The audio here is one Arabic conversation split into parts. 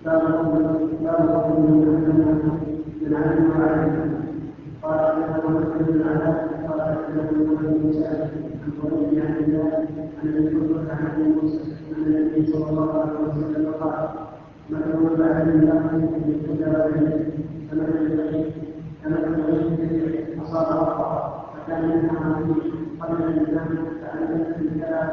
من علم وعلم قال حدثنا محمد بن علاء قال حدثنا محمد بن سعد عن قريب عن الله عن ابي بكر عن ابي موسى ان النبي صلى الله عليه وسلم قال مثل من بعد الله بالهدى والعلم كمثل الغيث اصاب ارضا فكان منها فيه قبل الانسان فانزلت الكلى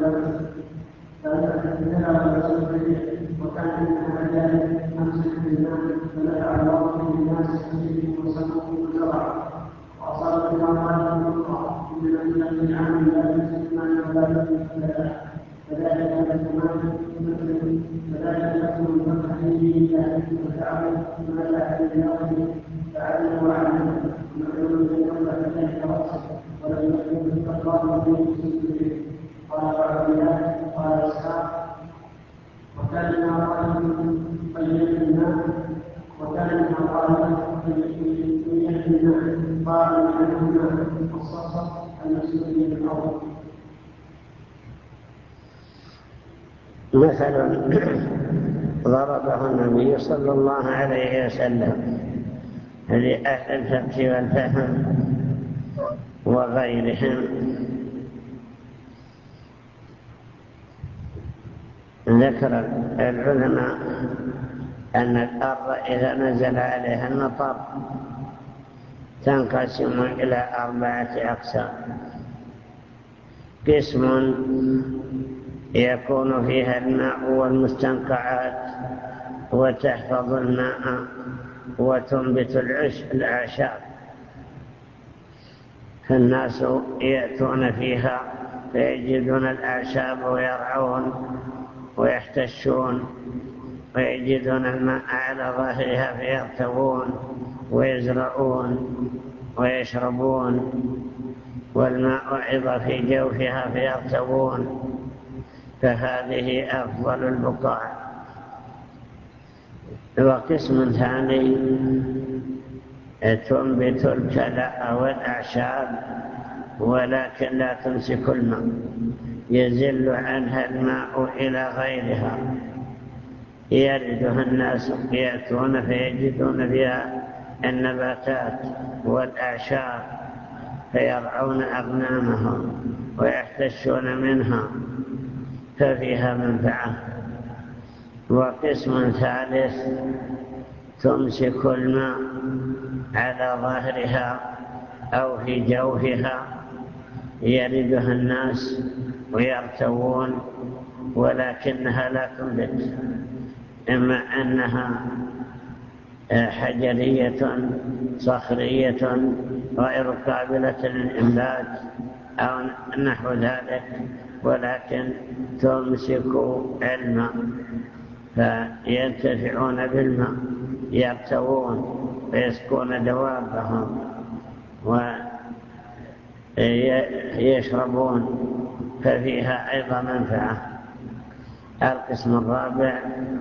والرسول وكان منها رجال امسك بالماء فنفع الله به الناس كثيرهم وسموه وزرعوا واصابت الاموال الاخرى من العام لا يمسك ما ولا فذلك مثل الفقيه وتعلم ما لا علم الله فعلم وعلم مثل من يقول ذلك راسه ولم يكن التقوى به قال بعض الناس قال اسحاق وكان من قائل طيب الماء قال عنهما الصفصف المسؤولين الارض. مثل ضربه النبي صلى الله عليه وسلم لأهل الفقه والفهم وغيرهم. ذكر العلماء أن الأرض إذا نزل عليها المطر تنقسم إلى 4 أقسام. قسم يكون فيها الماء والمستنقعات وتحفظ الماء وتنبت الأعشاب، فالناس يأتون فيها فيجدون الأعشاب ويرعون ويحتشون ويجدون الماء على ظاهرها فيرتوون ويزرعون ويشربون، والماء أيضا في جوفها فيرتوون، فهذه أفضل البقاع. وقسم ثاني تنبت الكلأ والأعشاب ولكن لا تمسك الماء، يزل عنها الماء إلى غيرها، يردها الناس يأتون فيجدون فيها النباتات والأعشاب فيرعون أغنامهم ويحتشون منها، ففيها منفعة. وقسم ثالث تمسك الماء على ظهرها أو في جوفها، يردها الناس ويرتوون ولكنها لا تنبت، إما أنها حجرية صخرية غير قابلة للإنبات أو نحو ذلك، ولكن تمسك الماء فينتفعون بالماء، يرتوون ويسقون دوابهم ويشربون، ففيها أيضا منفعة. القسم الرابع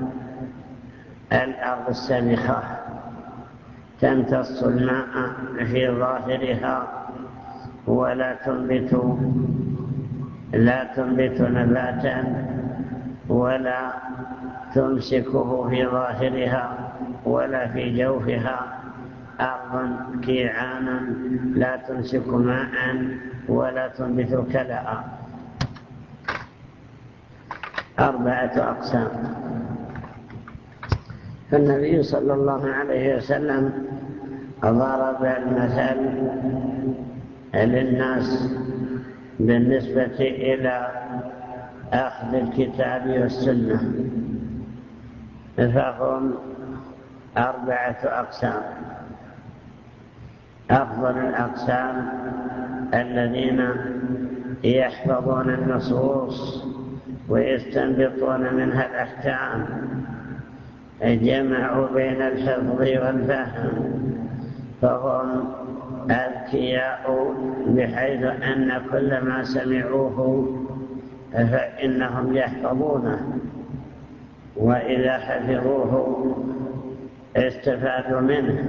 الأرض السابخة، تمتص الماء في ظاهرها ولا تنبت نباتا ولا تمسكه في ظاهرها ولا في جوفها، أرض كيعانا لا تمسك ماء ولا تنبت كلأ. 4 أقسام. فالنبي صلى الله عليه وسلم ضرب المثل للناس بالنسبة إلى أخذ الكتاب والسنة، فهم 4 أقسام. أفضل الأقسام الذين يحفظون النصوص ويستنبطون منها الأحكام، جمعوا بين الحفظ والفهم، فهم أذكياء بحيث أن كل ما سمعوه فإنهم يحفظونه، وإذا حفظوه استفادوا منه،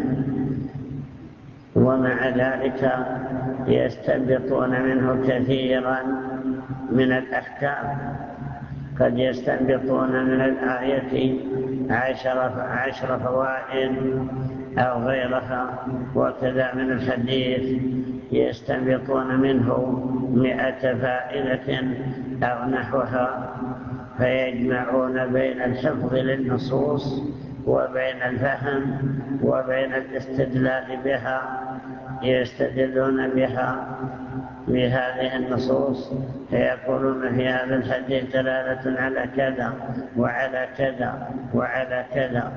ومع ذلك يستنبطون منه كثيرا من الأحكام. قد يستنبطون من الآية 10 فوائد أو غيرها، وكذا من الحديث يستنبطون منه 100 فائدة أو نحوها، فيجمعون بين الحفظ للنصوص وبين الفهم وبين الاستدلال بها، يستدلون بها بهذه النصوص، فيقولون في هذا الحديث دلالة على كذا وعلى كذا وعلى كذا.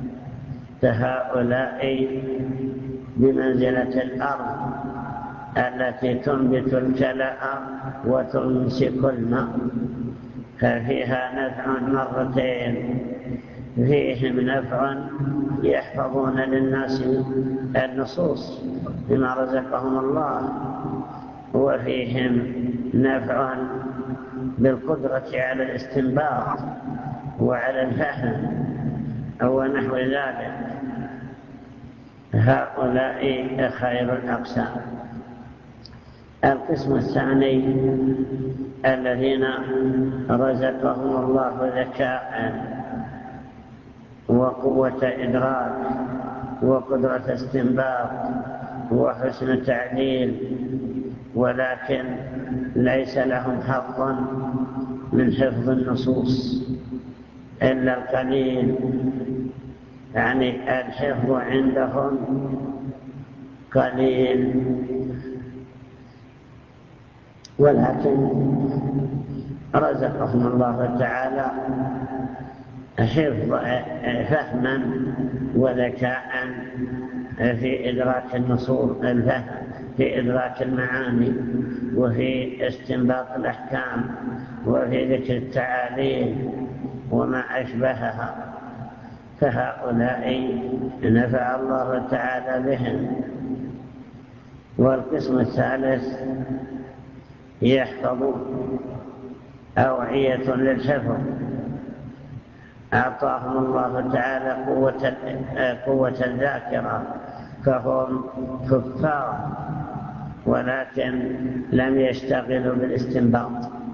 فهؤلاء بمنزلة الأرض التي تنبت الكلأ وتمسك الماء، ففيها نفع مرتين: فيهم نفع يحفظون للناس النصوص بما رزقهم الله، وفيهم نفع بالقدرة على الاستنباط وعلى الفهم ونحو ذلك. هؤلاء خير الأقسام. القسم الثاني الذين رزقهم الله ذكاء وقوة إدراك وقدرة استنباط وحسن تعليل، ولكن ليس لهم حظ من حفظ النصوص إلا القليل، يعني الحفظ عندهم قليل، ولكن رزقهم الله تعالى فهما وذكاء في إدراك النصوص، الفهم في إدراك المعاني وفي استنباط الأحكام وفي ذكر التعاليل وما أشبهها، فهؤلاء نفع الله تعالى بهم. والقسم الثالث يحفظ أوعية للحفظ، أعطاهم الله تعالى قوة الذاكرة، فهم كفار ولكن لم يشتغلوا بالاستنباط،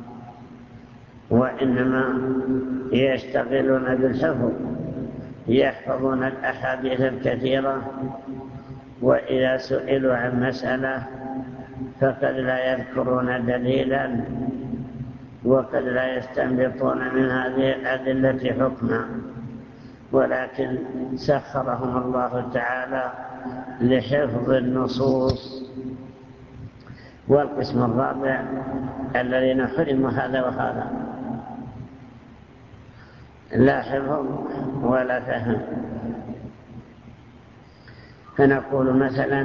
وإنما يشتغلون بالحفظ، يحفظون الأحاديث الكثيرة، وإذا سئلوا عن مسألة فقد لا يذكرون دليلا وقد لا يستنبطون من هذه الأدلة حكما، ولكن سخرهم الله تعالى لحفظ النصوص. والقسم الرابع الذين حرموا هذا وهذا، لا حفظ ولا فهم. فنقول مثلا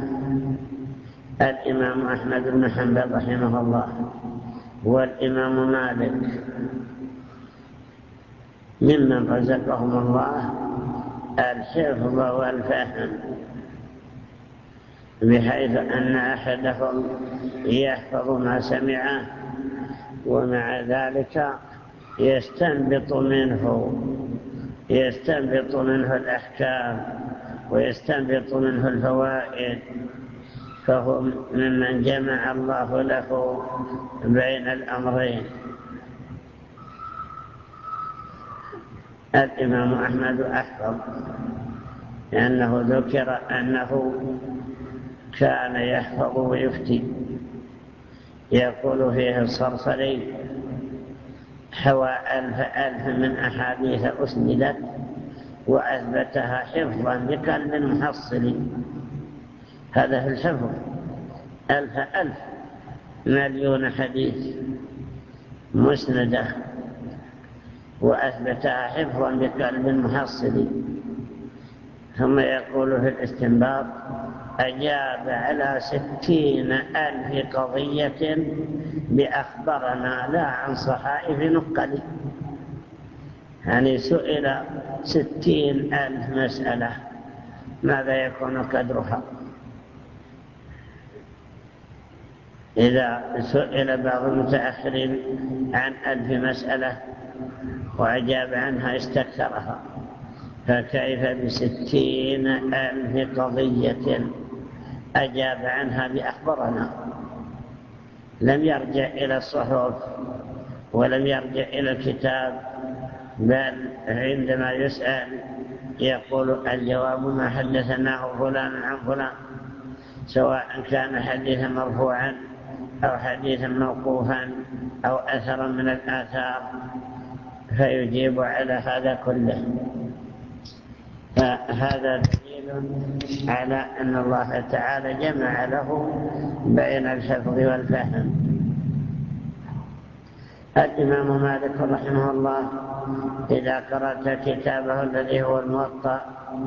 الإمام أحمد بن حنبل رحمه الله والإمام مالك ممن رزقهم الله الحفظ والفهم، بحيث أن أحدهم يحفظ ما سمعه ومع ذلك يستنبط منه الأحكام ويستنبط منه الفوائد، فهم ممن جمع الله له بين الأمرين. الإمام أحمد أحفظ، لأنه ذكر أنه كان يحفظ ويفتي. يقول فيه الصرصري: حوى 1000 من أحاديث أسندت وأثبتها حفظا بقلب محصل. هذا في الحفظ 1000 مليون حديث مسندة وأثبتها حفظا بقلب محصل. ثم يقول في الاستنباط: أجاب على 60,000 قضية بأخبرنا لا عن صحائف نقل. يعني سئل 60,000 مسألة، ماذا يكون قدرها؟ إذا سئل بعض المتأخرين عن 1000 مسألة وأجاب عنها استكثرها، فكيف ب60,000 قضية أجاب عنها بأخبرنا؟ لم يرجع إلى الصحف ولم يرجع إلى الكتاب بل عندما يسأل يقول الجواب ما حدثناه فلان عن فلان، سواء كان حديثا مرفوعا أو حديثا موقوفا أو أثرا من الآثار، فيجيب على هذا كله. فهذا دليل على أن الله تعالى جمع له بين الحفظ والفهم. الإمام مالك رحمه الله إذا قرأت كتابه الذي هو الموطأ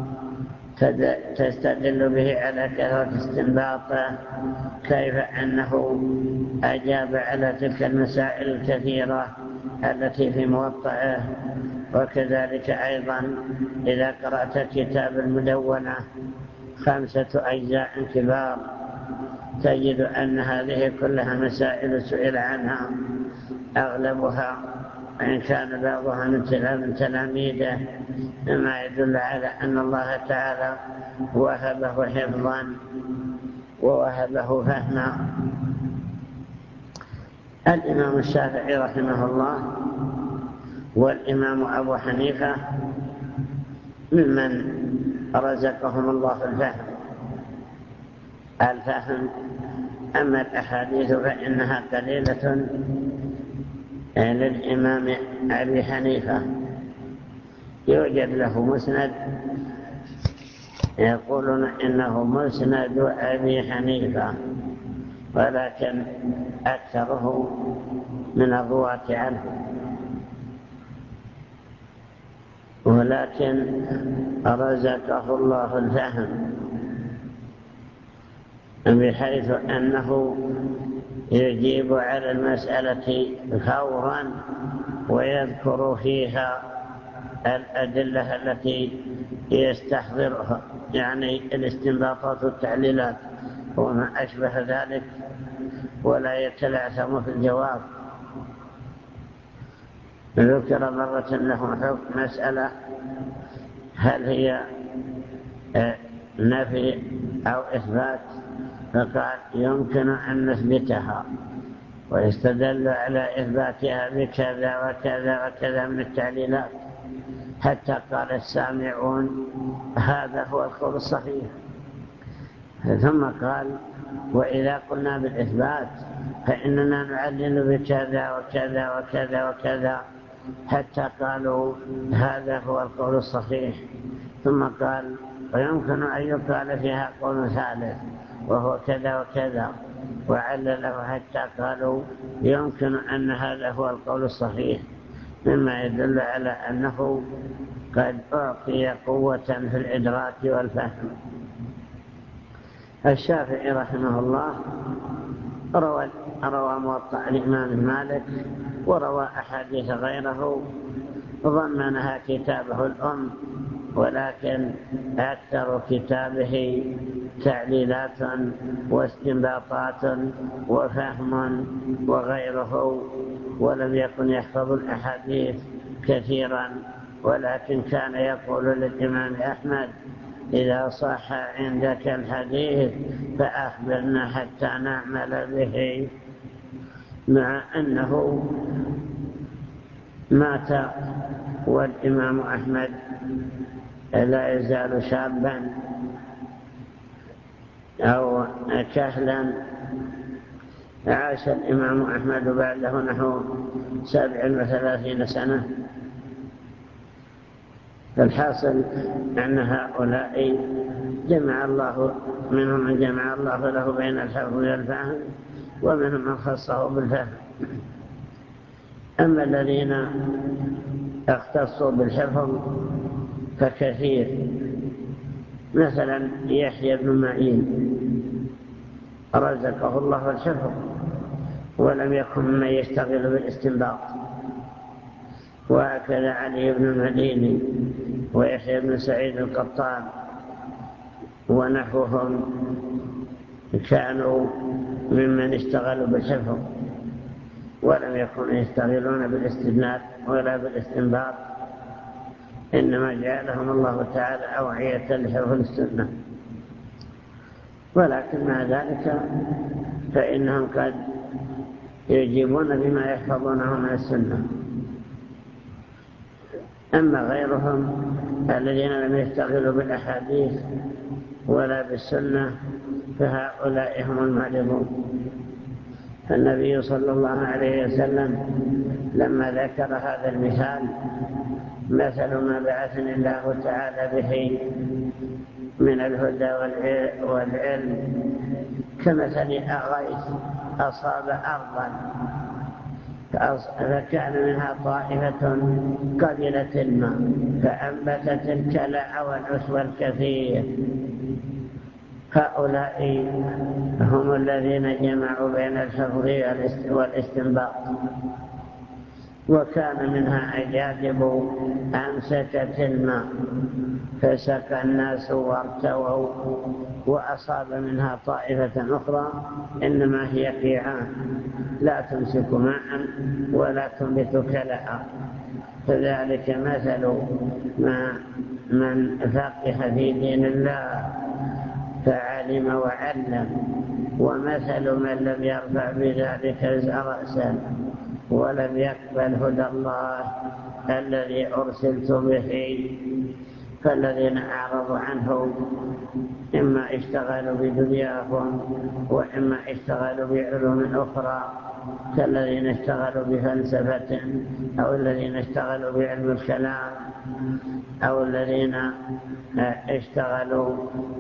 تستدل به على كثرة استنباطه، كيف أنه أجاب على تلك المسائل الكثيرة التي في موطئه. وكذلك أيضا إذا قرأت كتاب المدونة 5 أجزاء كبار تجد أن هذه كلها مسائل سئل عنها، أغلبها إن كان بعضها من تلاميذه، مما يدل على أن الله تعالى وهبه حفظا ووهبه فهما. الإمام الشافعي رحمه الله والإمام أبو حنيفة ممن رزقهم الله الفهم. أما الأحاديث فإنها قليلة للإمام أبي حنيفة، يوجد له مسند يقولون إنه مسند أبي حنيفة، ولكن أكثره من الرواة عنه، ولكن رزقه الله الفهم بحيث أنه يجيب على المسألة فورا ويذكر فيها الأدلة التي يستحضرها، يعني الاستنباطات والتعليلات وما أشبه ذلك، ولا يتلعثم في الجواب. ذكر مرة له حكم مسألة هل هي نفي أو إثبات، فقال يمكن أن نثبتها ويستدل على إثباتها بكذا وكذا وكذا من التعليلات، حتى قال السامعون هذا هو القول الصحيح. ثم قال وإذا قلنا بالإثبات فإننا نعلل بكذا وكذا وكذا وكذا، حتى قالوا هذا هو القول الصحيح. ثم قال ويمكن أن يقال فيها قول ثالث وهو كذا وكذا، وعلله حتى قالوا يمكن أن هذا هو القول الصحيح، مما يدل على أنه قد أعطي قوة في الإدراك والفهم. الشافعي رحمه الله روى موطأ الإمام مالك وروى أحاديث غيره ضمنها كتابه الأم، ولكن أكثر كتابه تعليلات واستنباطات وفهم وغيره، ولم يكن يحفظ الأحاديث كثيرا، ولكن كان يقول للإمام أحمد إذا صح عندك الحديث فأخبرنا حتى نعمل به، مع أنه مات والإمام أحمد لا يزال شابا أو كهلا. عاش الإمام أحمد بعده نحو 37 سنة. فالحاصل أن هؤلاء جمع الله منهم من جمع الله له بين الحفظ والفهم، ومنهم من خصه بالفهم. أما الذين اختصوا بالحفظ فكثير، مثلا يحيى بن معين رزقه الله الحفظ ولم يكن من يشتغل بالاستنباط، وهكذا علي بن المديني ويحيى بن سعيد القطان ونحوهم كانوا ممن اشتغلوا بالحفظ ولم يكونوا يشتغلون بالاستدلال ولا بالاستنباط، إنما جعلهم الله تعالى أوعية لحفظ السنة. ولكن مع ذلك فإنهم قد يجيبون بما يحفظونه من السنة. أما غيرهم الذين لم يشتغلوا بالأحاديث ولا بالسنة فهؤلاء هم المعرضون. النبي صلى الله عليه وسلم لما ذكر هذا المثال مثل ما بعثني الله تعالى به من الهدى والعلم كمثل غيث أصاب أرضا فكان منها طائفة قبلت الماء فأنبتت الكلأ والعشب الكثير. هؤلاء هم الذين جمعوا بين الحفظ والاستنباط. وكان منها أجادب أمسكت الماء فسقى الناس وارتووا، وأصاب منها طائفة أخرى إنما هي قيعان لا تمسك ماء ولا تنبت كلأ. فذلك مثل من فقه في دين الله فعلم وعلم، ومثل من لم يرفع بذلك رأسا ولم يقبل هدى الله الذي أرسلت به. فالذين أعرضوا عنه إما اشتغلوا بدنياهم وإما اشتغلوا بعلوم أخرى، كالذين اشتغلوا بفلسفة أو الذين اشتغلوا بعلم الكلام أو الذين اشتغلوا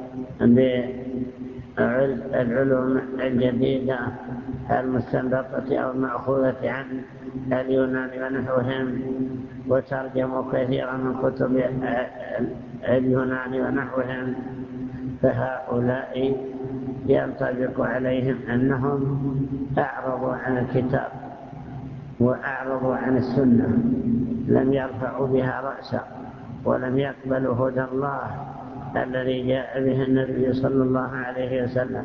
بالعلوم الجديدة المستنبطة أو المأخوذة عن اليونان ونحوهم، وترجموا كثيرا من كتب اليونان ونحوهم. فهؤلاء ينطبق عليهم أنهم أعرضوا عن الكتاب وأعرضوا عن السنة، لم يرفعوا بها رأسا ولم يقبلوا هدى الله الذي جاء به النبي صلى الله عليه وسلم.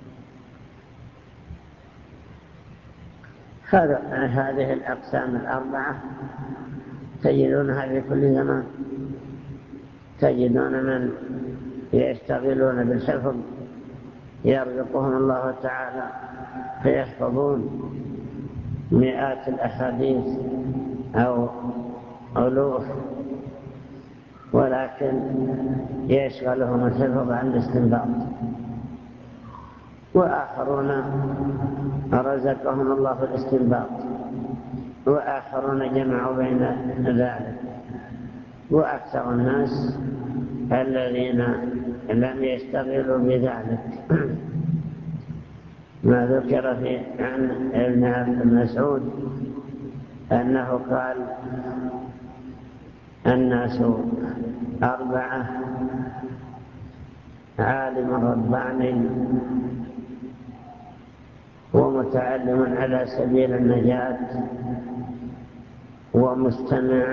هذه الأقسام الأربعة تجدونها في كل زمان. تجدون من يشتغلون بالحفظ يرزقهم الله تعالى فيحفظون مئات الأحاديث أو ألوف، ولكن يشغلهم الحفظ عن الاستنباط. وآخرون رزقهم الله الاستنباط، وآخرون جمعوا بين ذلك. وأكثر الناس الذين لم يشتغلوا بذلك. ما ذكر عن ابن مسعود أنه قال: الناس أربعة: عالم رباني، ومتعلم على سبيل النجاة، ومستمع،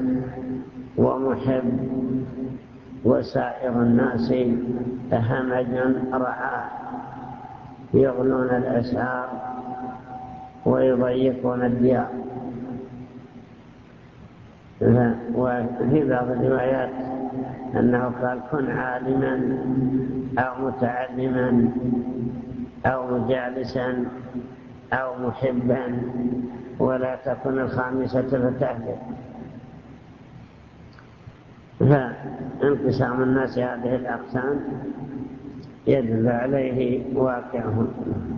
ومحب، وسائر الناس همج رعاه، يغلون الأسعار ويضيقون الديار. وفي بعض الروايات أنه قال: كن عالما أو متعلما أو مجالسا أو محبا، ولا تكن الخامسة فتهلك. فانقسام الناس هذه الأقسام يدل عليه واقعهم.